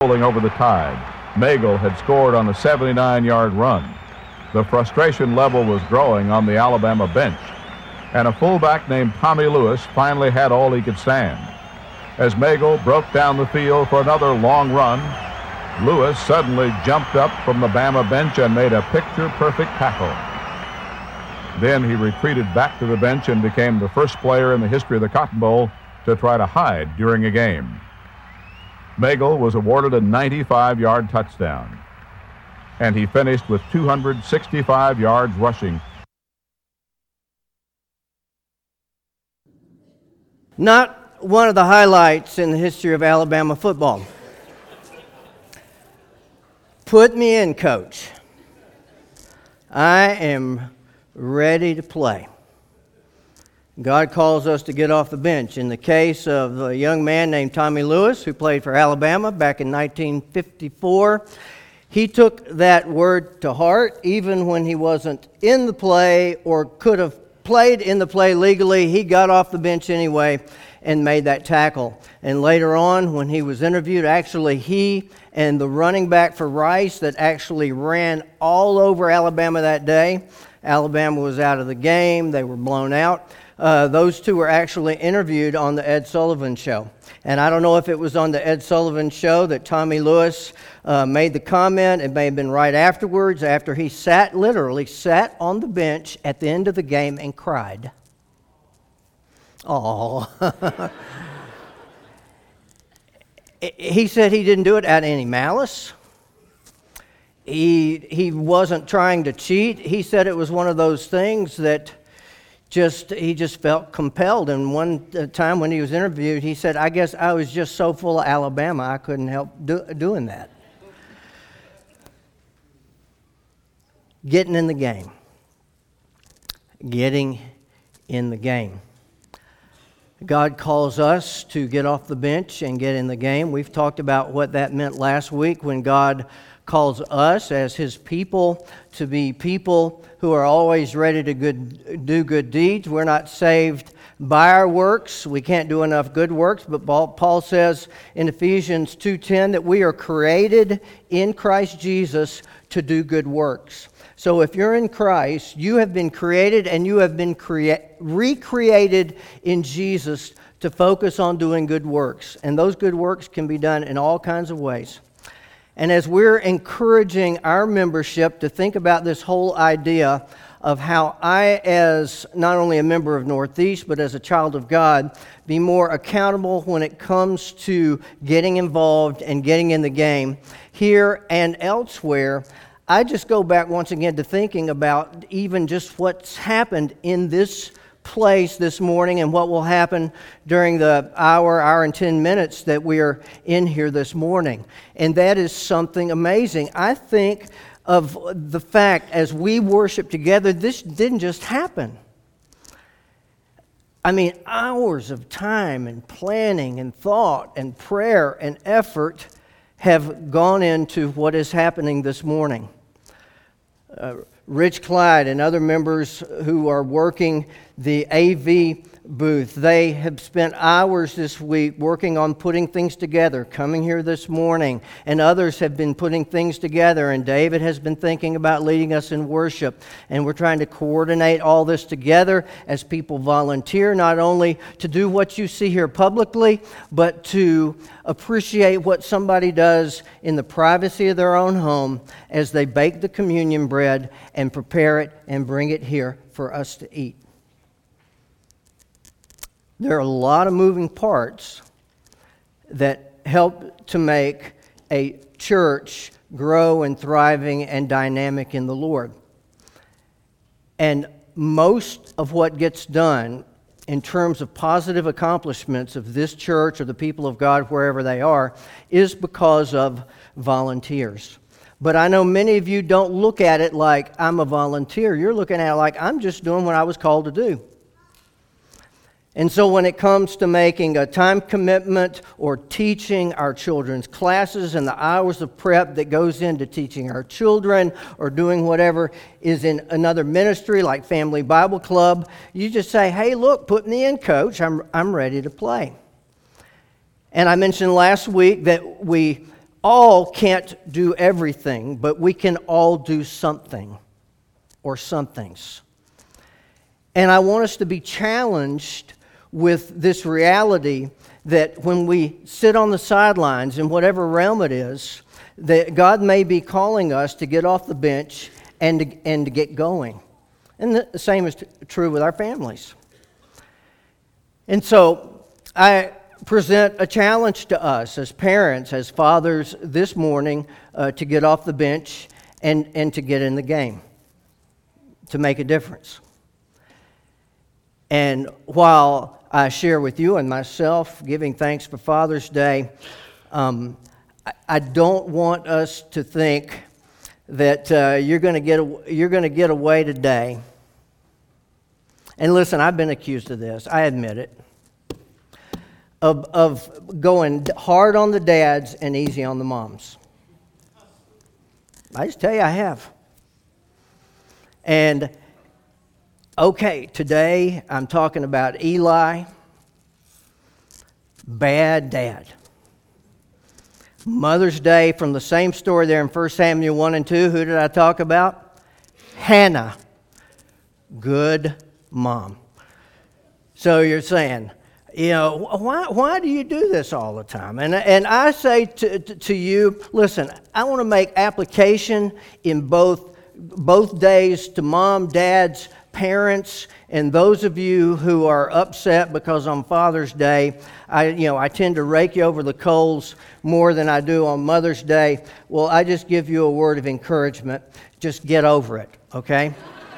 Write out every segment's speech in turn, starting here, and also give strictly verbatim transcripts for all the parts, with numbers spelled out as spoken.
rolling over the Tide. Magel had scored on a seventy-nine-yard run. The frustration level was growing on the Alabama bench, and a fullback named Tommy Lewis finally had all he could stand. As Magel broke down the field for another long run, Lewis suddenly jumped up from the Bama bench and made a picture-perfect tackle. Then he retreated back to the bench and became the first player in the history of the Cotton Bowl to try to hide during a game. Magel was awarded a ninety-five-yard touchdown, and he finished with two hundred sixty-five yards rushing. Not one of the highlights in the history of Alabama football. Put me in, coach. I am ready to play. God calls us to get off the bench. In the case of a young man named Tommy Lewis, who played for Alabama back in nineteen fifty-four, he took that word to heart. Even when he wasn't in the play or could have played in the play legally, he got off the bench anyway and made that tackle. And later on, when he was interviewed, actually he and the running back for Rice that actually ran all over Alabama that day, Alabama was out of the game, they were blown out. Uh, those two were actually interviewed on the Ed Sullivan Show. And I don't know if it was on the Ed Sullivan Show that Tommy Lewis uh, made the comment. It may have been right afterwards, after he sat, literally sat on the bench at the end of the game and cried. Oh. He said he didn't do it out of any malice. He, he wasn't trying to cheat. He said it was one of those things that Just he just felt compelled. And one time when he was interviewed, he said, I guess I was just so full of Alabama, I couldn't help do, doing that. Getting in the game. Getting in the game. God calls us to get off the bench and get in the game. We've talked about what that meant last week when God calls us as His people to be people who are always ready to good, do good deeds. We're not saved by our works. We can't do enough good works, but Paul says in Ephesians two ten that we are created in Christ Jesus to do good works. So if you're in Christ, you have been created and you have been crea- recreated in Jesus to focus on doing good works. And those good works can be done in all kinds of ways. And as we're encouraging our membership to think about this whole idea of how I, as not only a member of Northeast, but as a child of God, be more accountable when it comes to getting involved and getting in the game, here and elsewhere, I just go back once again to thinking about even just what's happened in this place this morning and what will happen during the hour, hour and ten minutes that we are in here this morning. And that is something amazing. I think of the fact as we worship together, this didn't just happen. I mean, hours of time and planning and thought and prayer and effort have gone into what is happening this morning. Uh, Rich Clyde and other members who are working the A V booth, they have spent hours this week working on putting things together, coming here this morning, and others have been putting things together, and David has been thinking about leading us in worship, and we're trying to coordinate all this together as people volunteer, not only to do what you see here publicly, but to appreciate what somebody does in the privacy of their own home as they bake the communion bread and prepare it and bring it here for us to eat. There are a lot of moving parts that help to make a church grow and thriving and dynamic in the Lord. And most of what gets done in terms of positive accomplishments of this church or the people of God, wherever they are, is because of volunteers. But I know many of you don't look at it like I'm a volunteer. You're looking at it like I'm just doing what I was called to do. And so when it comes to making a time commitment or teaching our children's classes and the hours of prep that goes into teaching our children or doing whatever is in another ministry like Family Bible Club, you just say, hey, look, put me in, coach. I'm, I'm ready to play. And I mentioned last week that we all can't do everything, but we can all do something or some things. And I want us to be challenged with this reality that when we sit on the sidelines in whatever realm it is, that God may be calling us to get off the bench and to, and to get going. And the same is t- true with our families. And so I present a challenge to us as parents, as fathers this morning, uh, to get off the bench and, and to get in the game, to make a difference. And while I share with you and myself giving thanks for Father's Day, um, I, I don't want us to think that uh, you're going to get a, you're going to get away today. And listen, I've been accused of this. I admit it. Of, of going hard on the dads and easy on the moms. I just tell you, I have. And okay, today I'm talking about Eli, bad dad. Mother's Day, from the same story there in First Samuel one and two, who did I talk about? Hannah, good mom. So you're saying, you know, why why do you do this all the time? And and I say to, to, to you, listen, I want to make application in both both days to mom, dads, parents, and those of you who are upset because on Father's Day, I you know I tend to rake you over the coals more than I do on Mother's Day. Well, I just give you a word of encouragement. Just get over it, okay?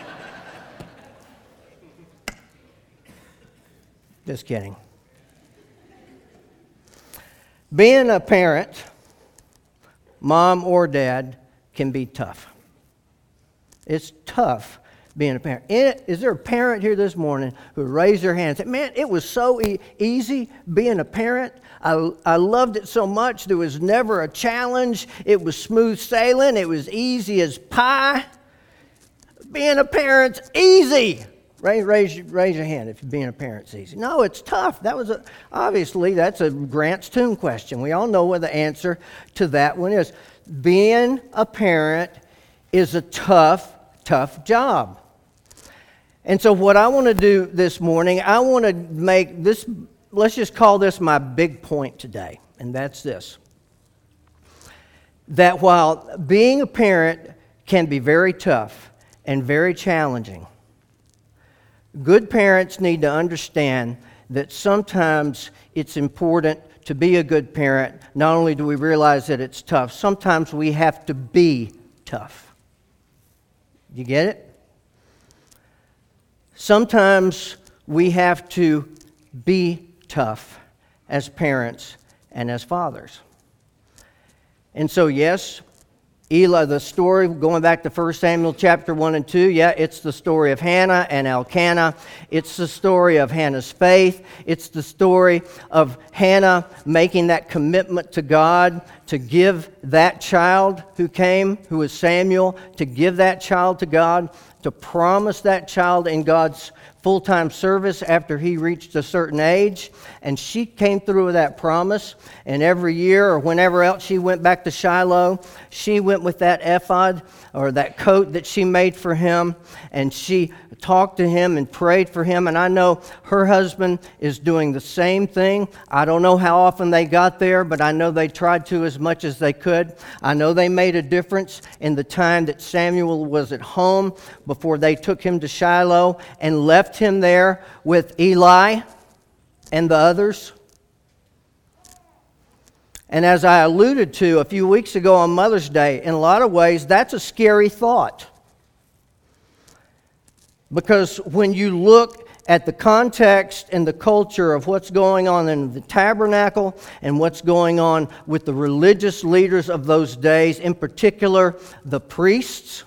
Just kidding. Being a parent, mom or dad, can be tough. It's tough being a parent. Is there a parent here this morning who raised their hand and said, man, it was so e- easy being a parent. I, I loved it so much. There was never a challenge. It was smooth sailing. It was easy as pie. Being a parent's easy. Raise, raise, raise your hand if being a parent's easy. No, it's tough. That was a, obviously, that's a Grant's Tomb question. We all know what the answer to that one is. Being a parent is a tough, tough job. And so what I want to do this morning, I want to make this, let's just call this my big point today, and that's this. That while being a parent can be very tough and very challenging, good parents need to understand that sometimes it's important to be a good parent. Not only do we realize that it's tough, sometimes we have to be tough. You get it? Sometimes we have to be tough as parents and as fathers. And so, yes, Eli, the story, going back to First Samuel chapter one and two, yeah, it's the story of Hannah and Elkanah. It's the story of Hannah's faith. It's the story of Hannah making that commitment to God to give that child who came, who was Samuel, to give that child to God, to promise that child in God's full-time service after he reached a certain age. And she came through with that promise. And every year or whenever else she went back to Shiloh, she went with that ephod or that coat that she made for him. And she talked to him and prayed for him. And I know her husband is doing the same thing. I don't know how often they got there, but I know they tried to as much as they could. I know they made a difference in the time that Samuel was at home before they took him to Shiloh and left him there with Eli and the others. And as I alluded to a few weeks ago on Mother's Day, in a lot of ways, that's a scary thought. Because when you look at the context and the culture of what's going on in the tabernacle and what's going on with the religious leaders of those days, in particular the priests,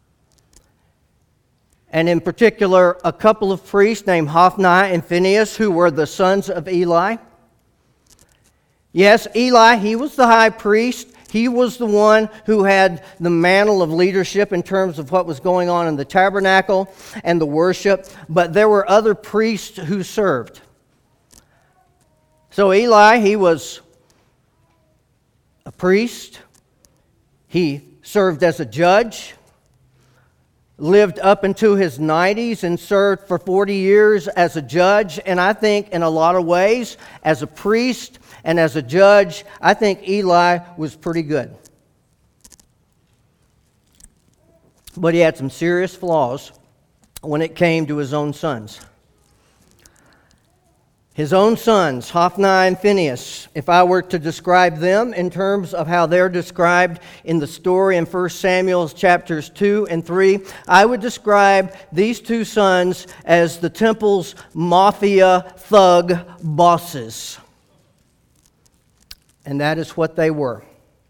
and in particular a couple of priests named Hophni and Phinehas, who were the sons of Eli. Yes, Eli, he was the high priest. He was the one who had the mantle of leadership in terms of what was going on in the tabernacle and the worship. But there were other priests who served. So Eli, he was a priest. He served as a judge, lived up into his nineties and served for forty years as a judge. And I think in a lot of ways, as a priest and as a judge, I think Eli was pretty good. But he had some serious flaws when it came to his own sons. His own sons, Hophni and Phinehas, if I were to describe them in terms of how they're described in the story in First Samuel chapters two and three, I would describe these two sons as the temple's mafia thug bosses. And that is what they were.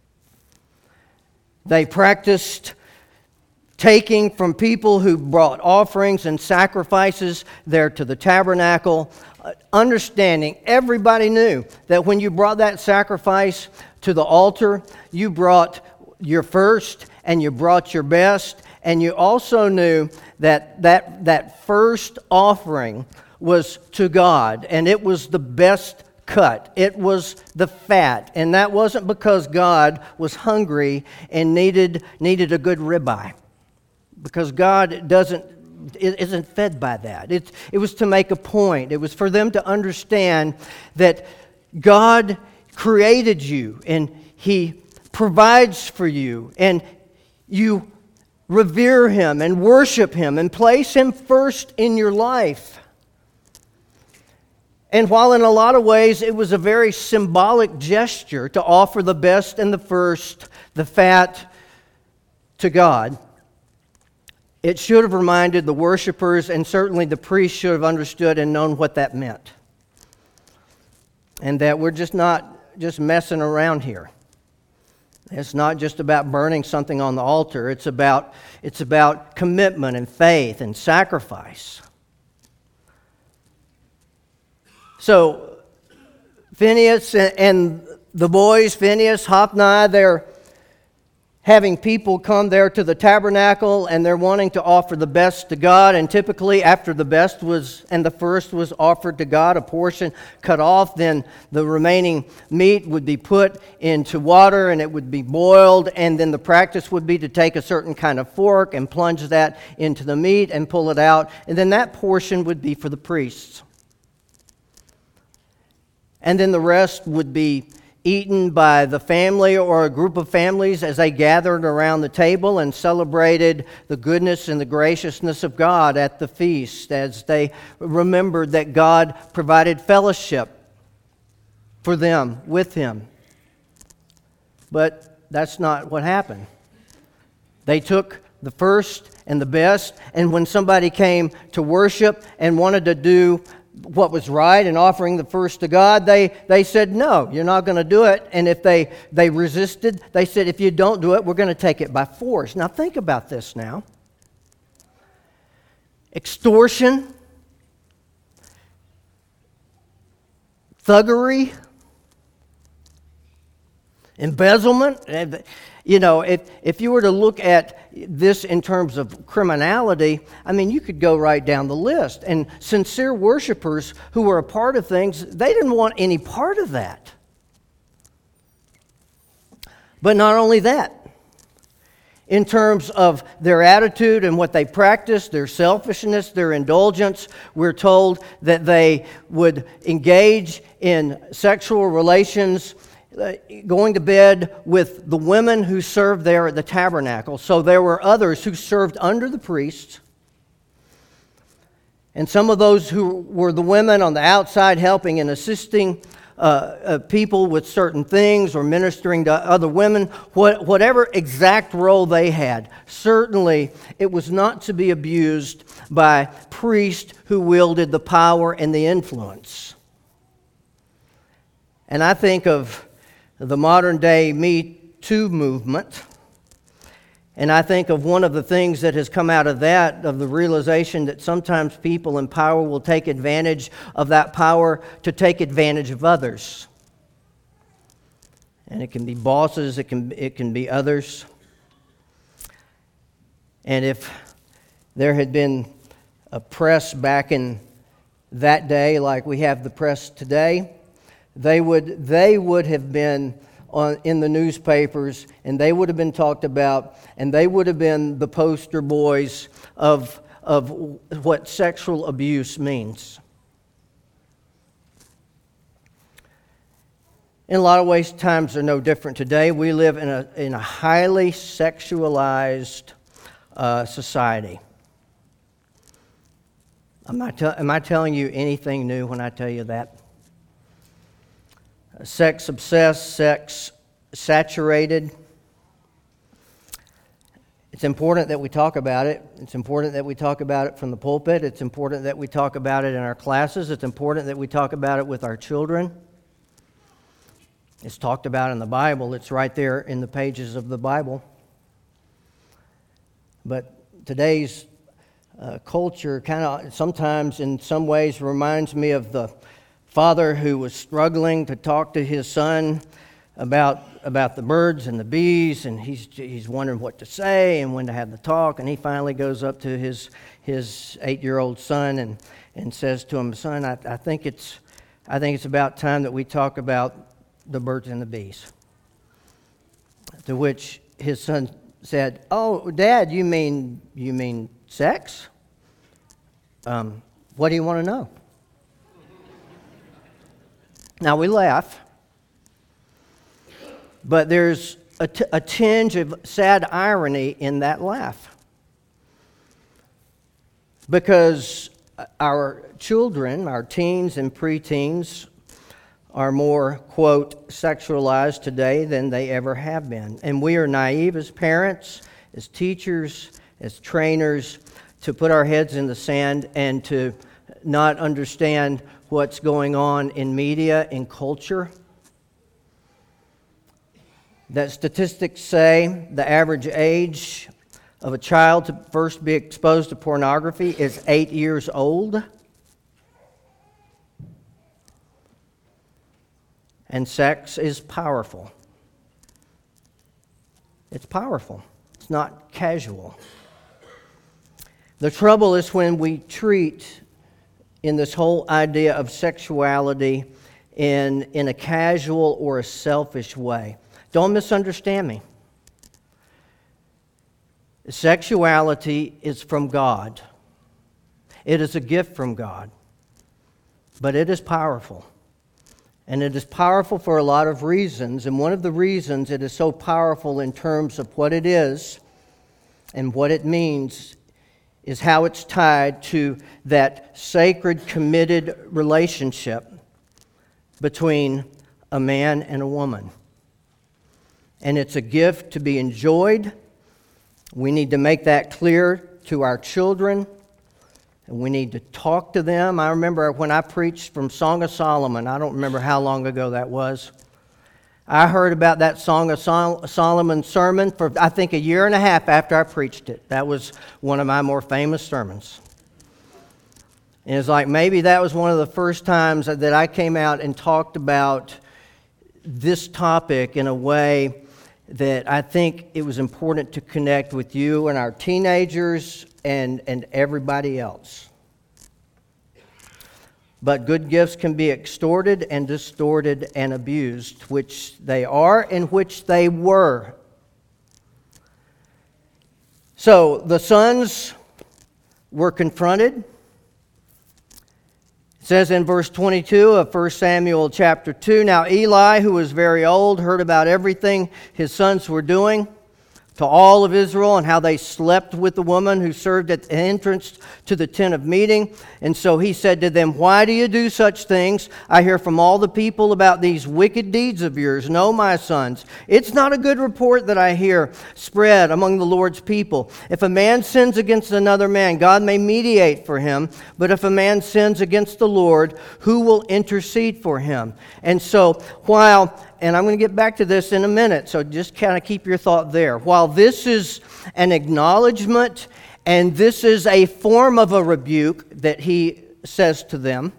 They practiced taking from people who brought offerings and sacrifices there to the tabernacle, understanding everybody knew that when you brought that sacrifice to the altar, you brought your first and you brought your best, and you also knew that that, that first offering was to God, and it was the best cut. It was the fat, and that wasn't because God was hungry and needed needed a good ribeye, because God doesn't isn't fed by that. It, it was to make a point. It was for them to understand that God created you and He provides for you, and you revere Him and worship Him and place Him first in your life. And while in a lot of ways it was a very symbolic gesture to offer the best and the first, the fat, to God, it should have reminded the worshipers, and certainly the priests should have understood and known what that meant. And that we're just not just messing around here. It's not just about burning something on the altar. It's about, it's about commitment and faith and sacrifice. So, Phinehas and the boys, Phinehas, Hophni, they're having people come there to the tabernacle, and they're wanting to offer the best to God. And typically after the best was and the first was offered to God, a portion cut off, then the remaining meat would be put into water and it would be boiled, and then the practice would be to take a certain kind of fork and plunge that into the meat and pull it out, and then that portion would be for the priests. And then the rest would be eaten by the family or a group of families as they gathered around the table and celebrated the goodness and the graciousness of God at the feast, as they remembered that God provided fellowship for them with Him. But that's not what happened. They took the first and the best, and when somebody came to worship and wanted to do what was right and offering the first to God, they, they said, no, you're not going to do it. And if they, they resisted, they said, if you don't do it, we're going to take it by force. Now think about this now. Extortion, thuggery, embezzlement. You know, if, if you were to look at this in terms of criminality, I mean, you could go right down the list. And sincere worshipers who were a part of things, they didn't want any part of that. But not only that, in terms of their attitude and what they practiced, their selfishness, their indulgence, we're told that they would engage in sexual relations, going to bed with the women who served there at the tabernacle. So there were others who served under the priests. And some of those who were the women on the outside helping and assisting uh, uh, people with certain things or ministering to other women, what, whatever exact role they had. Certainly it was not to be abused by priests who wielded the power and the influence. And I think of the modern day Me Too movement. And I think of one of the things that has come out of that, of the realization that sometimes people in power will take advantage of that power to take advantage of others. And it can be bosses, it can, it can be others. And if there had been a press back in that day like we have the press today, They would, they would have been on, in the newspapers, and they would have been talked about, and they would have been the poster boys of, of what sexual abuse means. In a lot of ways, times are no different today. We live in a, in a highly sexualized uh, society. Am I, te- am I telling you anything new when I tell you that? Sex obsessed, sex saturated. It's important that we talk about it. It's important that we talk about it from the pulpit. It's important that we talk about it in our classes. It's important that we talk about it with our children. It's talked about in the Bible. It's right there in the pages of the Bible. But today's uh, culture kind of sometimes in some ways reminds me of the father who was struggling to talk to his son about about the birds and the bees, and he's he's wondering what to say and when to have the talk, and he finally goes up to his his eight-year-old son and, and says to him, "Son, I, I think it's I think it's about time that we talk about the birds and the bees." To which his son said, "Oh, Dad, you mean you mean sex? Um, what do you want to know?" Now we laugh, but there's a, t- a tinge of sad irony in that laugh, because our children, our teens and preteens, are more, quote, sexualized today than they ever have been. And we are naive as parents, as teachers, as trainers, to put our heads in the sand and to not understand what's going on in media, in culture. That statistics say the average age of a child to first be exposed to pornography is eight years old. And sex is powerful. It's powerful. It's not casual. The trouble is when we treat in this whole idea of sexuality in, in a casual or a selfish way. Don't misunderstand me. Sexuality is from God. It is a gift from God. But it is powerful. And it is powerful for a lot of reasons. And one of the reasons it is so powerful in terms of what it is and what it means is how it's tied to that sacred, committed relationship between a man and a woman. And it's a gift to be enjoyed. We need to make that clear to our children. And we need to talk to them. I remember when I preached from Song of Solomon, I don't remember how long ago that was. I heard about that Song of Sol- Solomon sermon for, I think, a year and a half after I preached it. That was one of my more famous sermons. And it's like maybe that was one of the first times that I came out and talked about this topic in a way that I think it was important to connect with you and our teenagers and, and everybody else. But good gifts can be extorted and distorted and abused, which they are and which they were. So the sons were confronted. It says in verse twenty-two of First Samuel chapter two, "Now Eli, who was very old, heard about everything his sons were doing to all of Israel and how they slept with the woman who served at the entrance to the tent of meeting. And so he said to them, 'Why do you do such things? I hear from all the people about these wicked deeds of yours. No, my sons, it's not a good report that I hear spread among the Lord's people. If a man sins against another man, God may mediate for him. But if a man sins against the Lord, who will intercede for him?'" And so while And I'm going to get back to this in a minute, so just kind of keep your thought there. While this is an acknowledgement and this is a form of a rebuke that he says to them,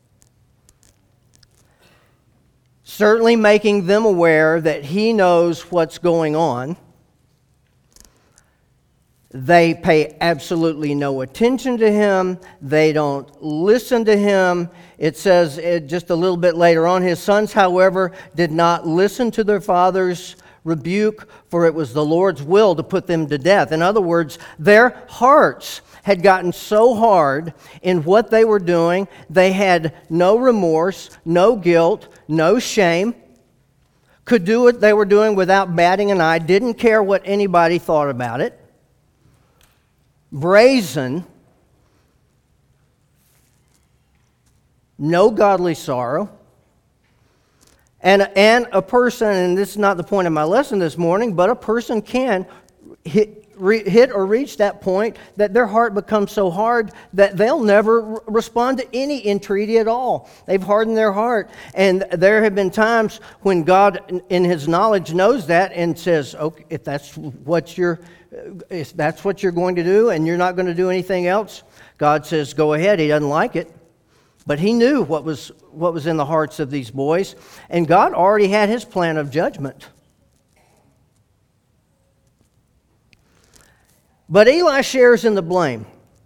certainly making them aware that he knows what's going on, They pay absolutely no attention to him. They don't listen to him. It says it just a little bit later on, his sons, however, did not listen to their father's rebuke, for it was the Lord's will to put them to death. In other words, their hearts had gotten so hard in what they were doing, they had no remorse, no guilt, no shame, could do what they were doing without batting an eye, didn't care what anybody thought about it. Brazen, no godly sorrow, and, and a person, and this is not the point of my lesson this morning, but a person can hit, re, hit or reach that point that their heart becomes so hard that they'll never r- respond to any entreaty at all. They've hardened their heart, and there have been times when God, in His knowledge, knows that and says, "Okay, if that's what you're." If that's what you're going to do and you're not going to do anything else, God says, go ahead. He doesn't like it. But He knew what was what was in the hearts of these boys. And God already had His plan of judgment. But Eli shares in the blame.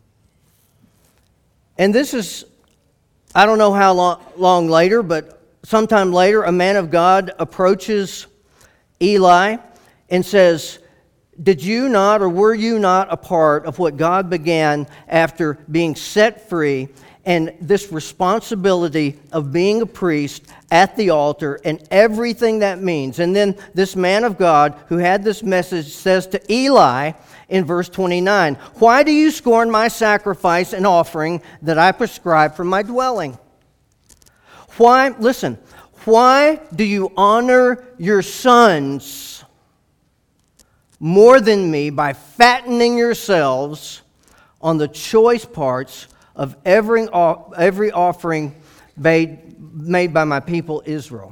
And this is, I don't know how long, long later, but sometime later, a man of God approaches Eli and says, did you not, or were you not a part of what God began after being set free and this responsibility of being a priest at the altar and everything that means? And then this man of God who had this message says to Eli in verse twenty-nine, why do you scorn my sacrifice and offering that I prescribe for my dwelling? Why, listen, why do you honor your sons more than me by fattening yourselves on the choice parts of every, every offering made, made by my people Israel?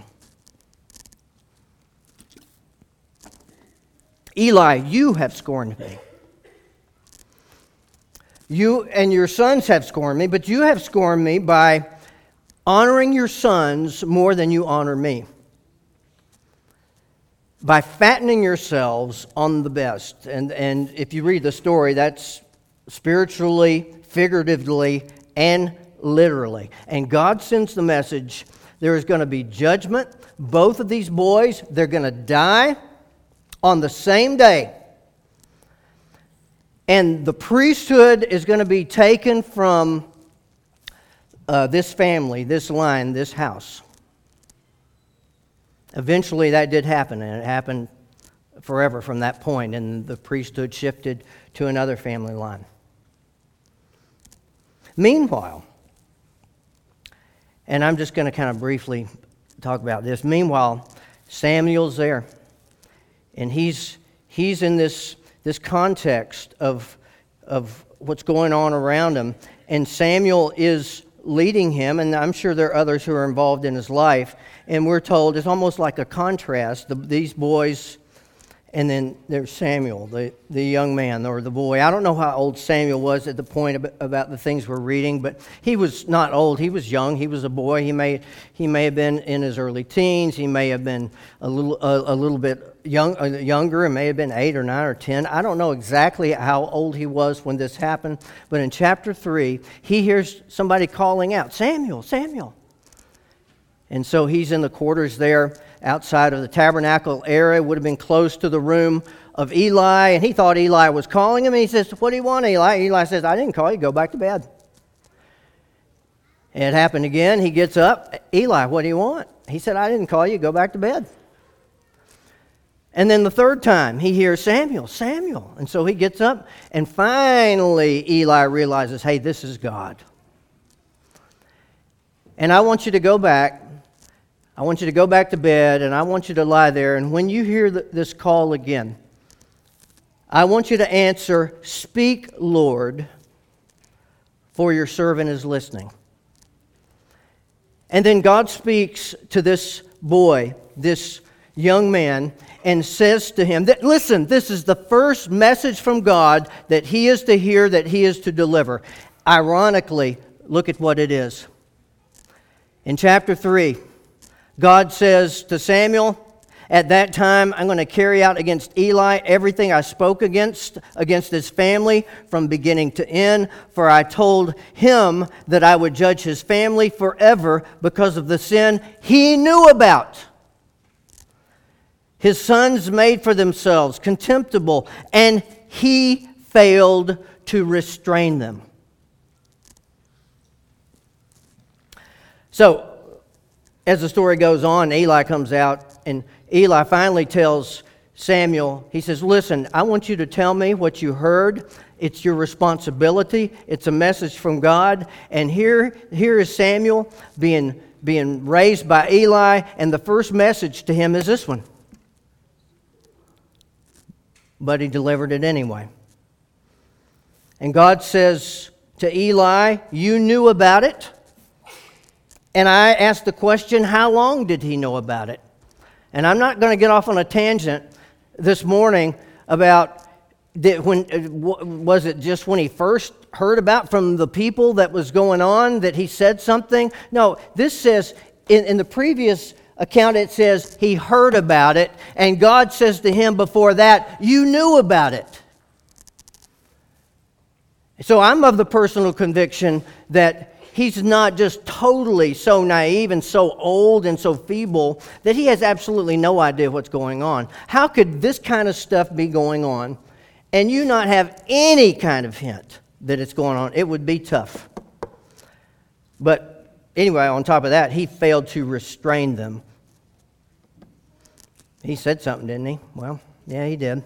Eli, you have scorned me. You and your sons have scorned me, but you have scorned me by honoring your sons more than you honor me, by fattening yourselves on the best. And, and if you read the story, that's spiritually, figuratively, and literally. And God sends the message, there is going to be judgment. Both of these boys, they're going to die on the same day. And the priesthood is going to be taken from uh, this family, this line, this house. Eventually that did happen, and it happened forever from that point, and the priesthood shifted to another family line. Meanwhile, and I'm just going to kind of briefly talk about this. Meanwhile, Samuel's there, and he's he's in this this context of of what's going on around him, and Samuel is leading him, and I'm sure there are others who are involved in his life. And we're told it's almost like a contrast. The, these boys, and then there's Samuel, the, the young man or the boy. I don't know how old Samuel was at the point about, about the things we're reading, but he was not old. He was young. He was a boy. He may he may have been in his early teens. He may have been a little a, a little bit young uh, younger. It may have been eight or nine or ten. I don't know exactly how old he was when this happened. But in chapter three, he hears somebody calling out, "Samuel, Samuel." And so he's in the quarters there outside of the tabernacle area. Would have been close to the room of Eli. And he thought Eli was calling him. And he says, what do you want, Eli? Eli says, I didn't call you. Go back to bed. It happened again. He gets up. Eli, what do you want? He said, I didn't call you. Go back to bed. And then the third time he hears Samuel, Samuel. And so he gets up. And finally Eli realizes, hey, this is God. And I want you to go back. I want you to go back to bed, and I want you to lie there. And when you hear th- this call again, I want you to answer, speak, Lord, for your servant is listening. And then God speaks to this boy, this young man, and says to him, that, listen, this is the first message from God that he is to hear, that he is to deliver. Ironically, look at what it is. In chapter three, God says to Samuel, At that time, I'm going to carry out against Eli everything I spoke against, against his family from beginning to end. For I told him that I would judge his family forever because of the sin he knew about. His sons made for themselves contemptible, and he failed to restrain them. So, as the story goes on, Eli comes out, and Eli finally tells Samuel, he says, listen, I want you to tell me what you heard. It's your responsibility. It's a message from God. And here, here is Samuel being, being raised by Eli, and the first message to him is this one. But he delivered it anyway. And God says to Eli, you knew about it. And I asked the question, how long did he know about it? And I'm not going to get off on a tangent this morning about that when was it just when he first heard about from the people that was going on that he said something? No, this says in, in the previous account it says he heard about it, and God says to him before that, you knew about it. So I'm of the personal conviction that he's not just totally so naive and so old and so feeble that he has absolutely no idea what's going on. How could this kind of stuff be going on and you not have any kind of hint that it's going on? It would be tough. But anyway, on top of that, he failed to restrain them. He said something, didn't he? Well, yeah, he did.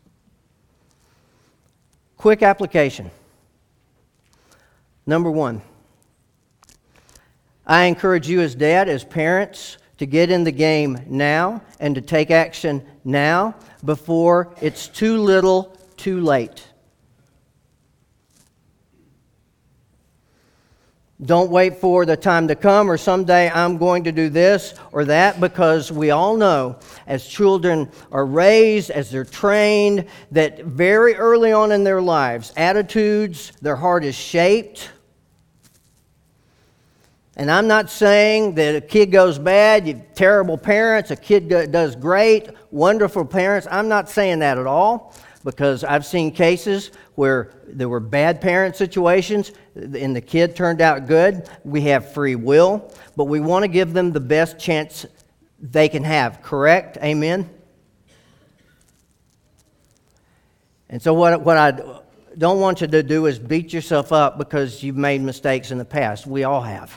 Quick application. Number one, I encourage you as dad, as parents, to get in the game now and to take action now before it's too little, too late. Don't wait for the time to come or someday I'm going to do this or that, because we all know as children are raised, as they're trained, that very early on in their lives, attitudes, their heart is shaped. And I'm not saying that a kid goes bad, you have terrible parents, a kid does great, wonderful parents. I'm not saying that at all, because I've seen cases where there were bad parent situations and the kid turned out good. We have free will, but we want to give them the best chance they can have, correct? Amen? And so what, what I don't want you to do is beat yourself up because you've made mistakes in the past. We all have.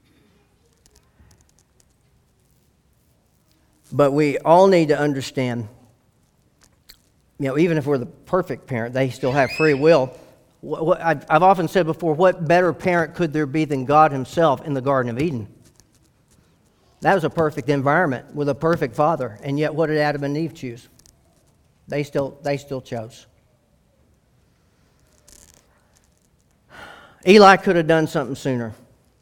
But we all need to understand, you know, even if we're the perfect parent, they still have free will. I've often said before, what better parent could there be than God himself in the Garden of Eden? That was a perfect environment with a perfect father. And yet what did Adam and Eve choose? They still, they still chose. Eli could have done something sooner.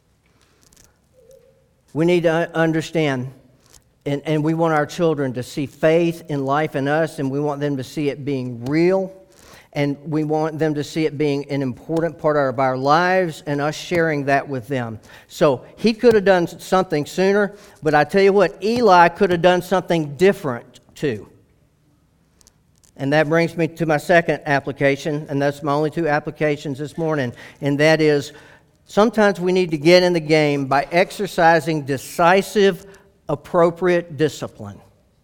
We need to understand, and, and we want our children to see faith in life in us, and we want them to see it being real, and we want them to see it being an important part of our lives and us sharing that with them. So he could have done something sooner, but I tell you what, Eli could have done something different too. And that brings me to my second application, and that's my only two applications this morning, and that is sometimes we need to get in the game by exercising decisive, appropriate discipline.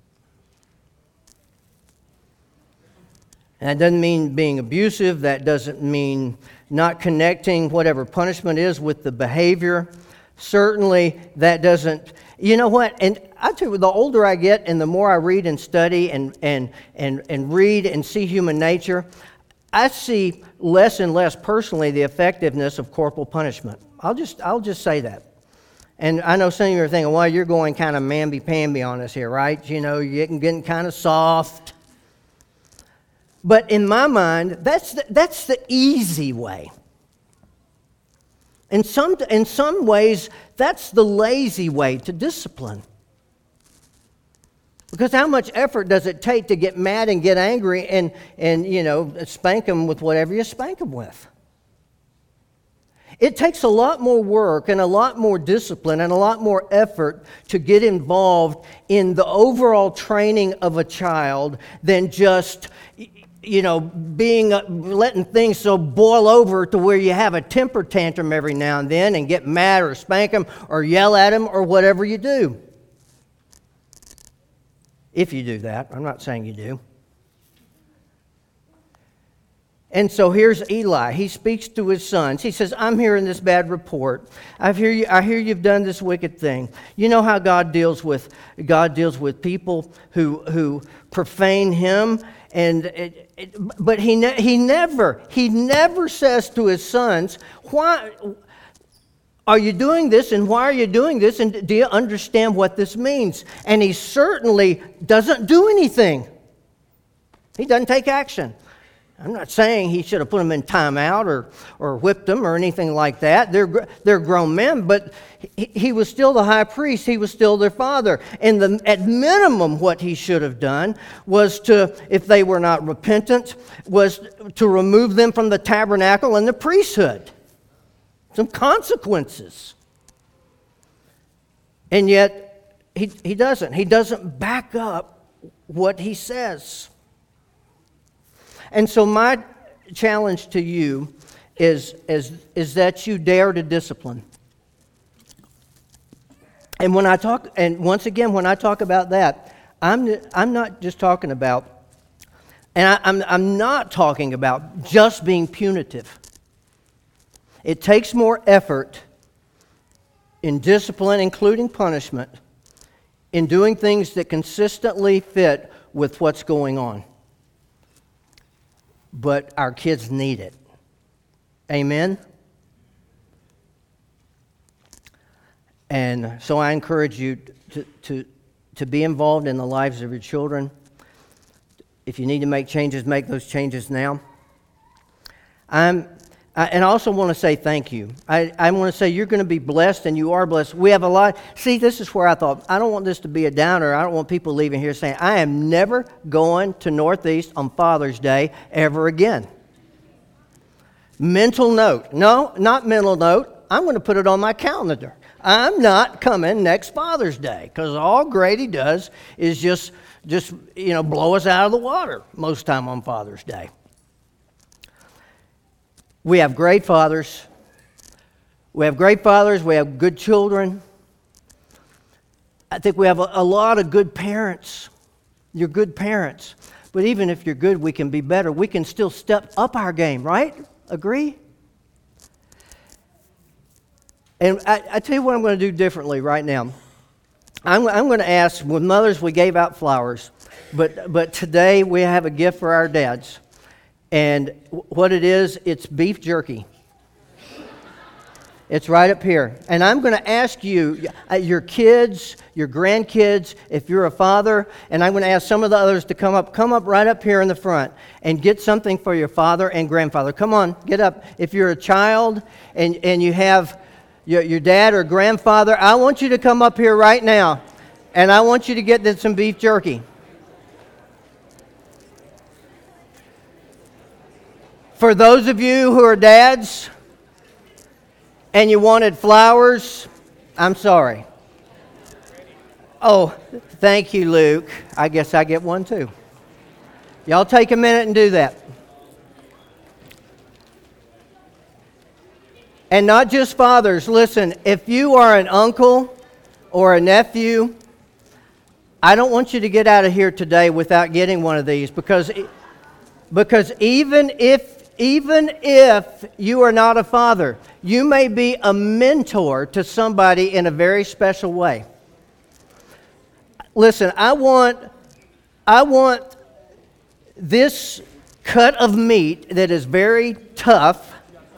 And that doesn't mean being abusive. That doesn't mean not connecting whatever punishment is with the behavior. Certainly, that doesn't... You know what? And I tell you, the older I get and the more I read and study and, and, and, and read and see human nature, I see less and less personally the effectiveness of corporal punishment. I'll just, I'll just say that. And I know some of you are thinking, well, you're going kind of mamby-pamby on us here, right? You know, you're getting, getting kind of soft. But in my mind, that's the, that's the easy way. In some, in some ways, that's the lazy way to discipline. Because how much effort does it take to get mad and get angry and, and you know, spank them with whatever you spank them with? It takes a lot more work and a lot more discipline and a lot more effort to get involved in the overall training of a child than just, you know, being letting things so boil over to where you have a temper tantrum every now and then and get mad or spank them or yell at them or whatever you do. If you do that. I'm not saying you do. And so here's Eli. He speaks to his sons. He says, I'm hearing this bad report. I hear you, I hear you've done this wicked thing. You know how God deals with God deals with people who who profane him, and it, it, but he ne- he never he never says to his sons, why are you doing this, and why are you doing this, and do you understand what this means? And he certainly doesn't do anything. He doesn't take action. I'm not saying he should have put them in timeout or, or whipped them or anything like that. They're, they're grown men, but he, he was still the high priest. He was still their father. And the, at minimum, what he should have done was to, if they were not repentant, was to remove them from the tabernacle and the priesthood. Some consequences. And yet, he, he doesn't. He doesn't back up what he says. And so my challenge to you is, is, is that you dare to discipline. And when I talk, and once again, when I talk about that, I'm, I'm not just talking about, and I, I'm, I'm not talking about just being punitive. It takes more effort in discipline, including punishment, in doing things that consistently fit with what's going on. But our kids need it. Amen? And so I encourage you to, to, to be involved in the lives of your children. If you need to make changes, make those changes now. I'm, I, and I also want to say thank you. I, I want to say you're going to be blessed, and you are blessed. We have a lot. See, this is where I thought, I don't want this to be a downer. I don't want people leaving here saying, I am never going to Northeast on Father's Day ever again. Mental note. No, not mental note. I'm going to put it on my calendar. I'm not coming next Father's Day, because all Grady does is just, just, you know, blow us out of the water most time on Father's Day. We have great fathers. We have great fathers. We have good children. I think we have a, a lot of good parents. You're good parents. But even if you're good, we can be better. We can still step up our game, right? Agree? And I, I tell you what I'm going to do differently right now. I'm, I'm going to ask, with mothers, we gave out flowers. But, but today we have a gift for our dads. And what it is, it's beef jerky. It's right up here. And I'm going to ask you, your kids, your grandkids, if you're a father, and I'm going to ask some of the others to come up. Come up right up here in the front and get something for your father and grandfather. Come on, get up. If you're a child and, and you have your, your dad or grandfather, I want you to come up here right now. And I want you to get them some beef jerky. For those of you who are dads and you wanted flowers, I'm sorry. Oh, thank you, Luke. I guess I get one too. Y'all take a minute and do that. And not just fathers. Listen, if you are an uncle or a nephew, I don't want you to get out of here today without getting one of these, because, because even if Even if you are not a father, you may be a mentor to somebody in a very special way. Listen, I want, I want this cut of meat that is very tough.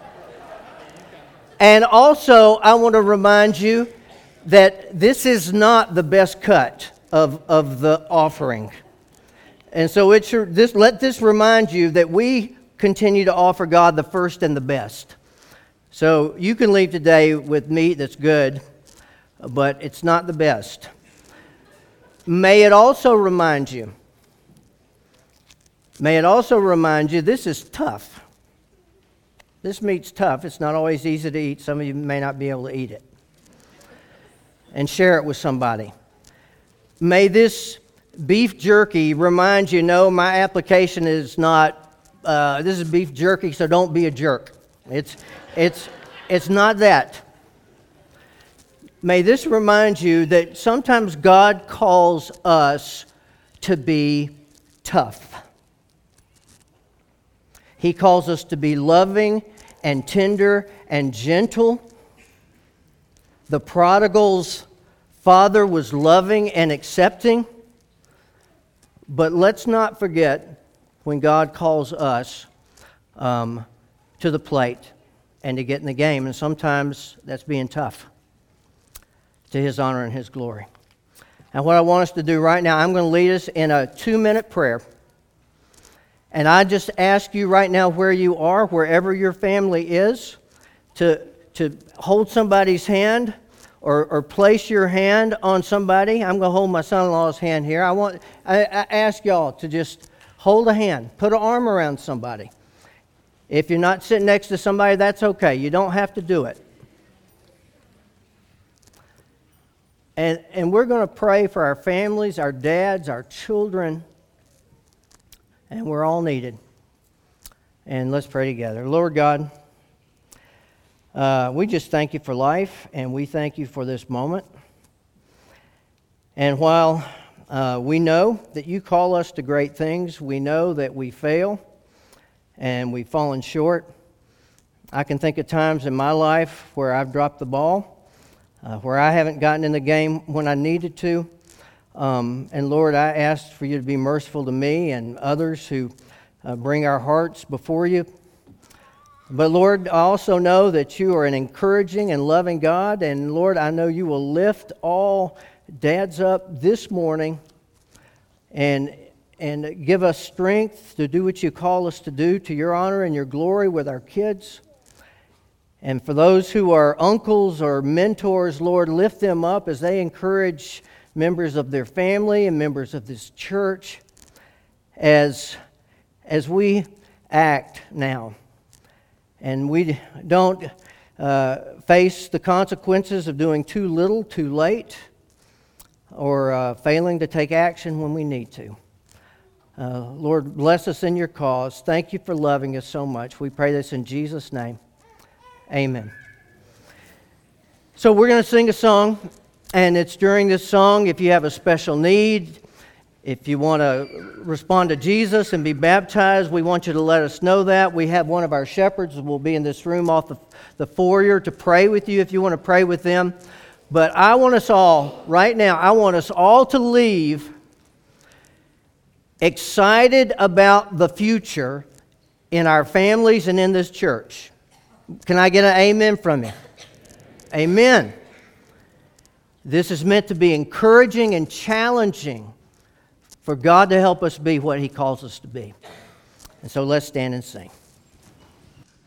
And also, I want to remind you that this is not the best cut of, of the offering. And so it's your, this, let this remind you that we continue to offer God the first and the best. So you can leave today with meat that's good, but it's not the best. May it also remind you, may it also remind you this is tough. This meat's tough. It's not always easy to eat. Some of you may not be able to eat it. And share it with somebody. May this beef jerky remind you, no, my application is not, uh, this is beef jerky, so don't be a jerk. It's, it's, it's not that. May this remind you that sometimes God calls us to be tough. He calls us to be loving and tender and gentle. The prodigal's father was loving and accepting. But let's not forget when God calls us um, to the plate and to get in the game. And sometimes that's being tough to His honor and His glory. And what I want us to do right now, I'm going to lead us in a two-minute prayer. And I just ask you right now where you are, wherever your family is, to, to hold somebody's hand or, or place your hand on somebody. I'm going to hold my son-in-law's hand here. I want I, I ask y'all to just hold a hand, put an arm around somebody. If you're not sitting next to somebody, that's okay. You don't have to do it. And, and we're going to pray for our families, our dads, our children. And we're all needed. And let's pray together. Lord God, uh, we just thank you for life, and we thank you for this moment. And while uh, we know that you call us to great things, we know that we fail and we've fallen short. I can think of times in my life where I've dropped the ball, uh, where I haven't gotten in the game when I needed to. Um, and Lord, I ask for you to be merciful to me and others who uh, bring our hearts before you. But Lord, I also know that you are an encouraging and loving God. And Lord, I know you will lift all dads up this morning and, and give us strength to do what you call us to do to your honor and your glory with our kids. And for those who are uncles or mentors, Lord, lift them up as they encourage members of their family and members of this church as, as we act now. And we don't uh, face the consequences of doing too little, too late, or uh, failing to take action when we need to. Uh, Lord, bless us in your cause. Thank you for loving us so much. We pray this in Jesus' name. Amen. So we're going to sing a song. And it's during this song, if you have a special need, if you want to respond to Jesus and be baptized, we want you to let us know that. We have one of our shepherds who will be in this room off the, the foyer to pray with you if you want to pray with them. But I want us all, right now, I want us all to leave excited about the future in our families and in this church. Can I get an amen from you? Amen. This is meant to be encouraging and challenging for God to help us be what He calls us to be. And so let's stand and sing.